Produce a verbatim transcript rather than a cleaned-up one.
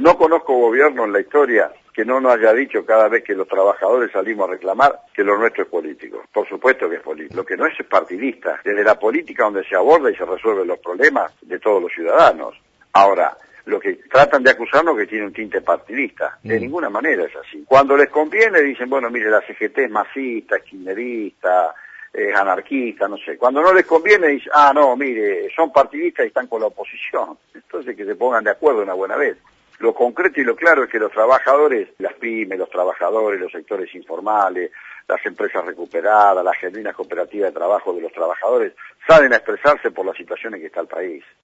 No conozco gobierno en la historia que no nos haya dicho cada vez que los trabajadores salimos a reclamar que lo nuestro es político. Por supuesto que es político. Lo que no es es partidista. Desde la política donde se aborda y se resuelven los problemas de todos los ciudadanos. Ahora, lo que tratan de acusarnos que tiene un tinte partidista. De mm. ninguna manera es así. Cuando les conviene dicen, bueno, mire, la C G T es masista, es kirchnerista, es anarquista, no sé. Cuando no les conviene dicen, ah, no, mire, son partidistas y están con la oposición. Entonces que se pongan de acuerdo una buena vez. Lo concreto y lo claro es que los trabajadores, las pymes, los trabajadores, los sectores informales, las empresas recuperadas, las genuinas cooperativas de trabajo de los trabajadores, salen a expresarse por la situación en que está el país.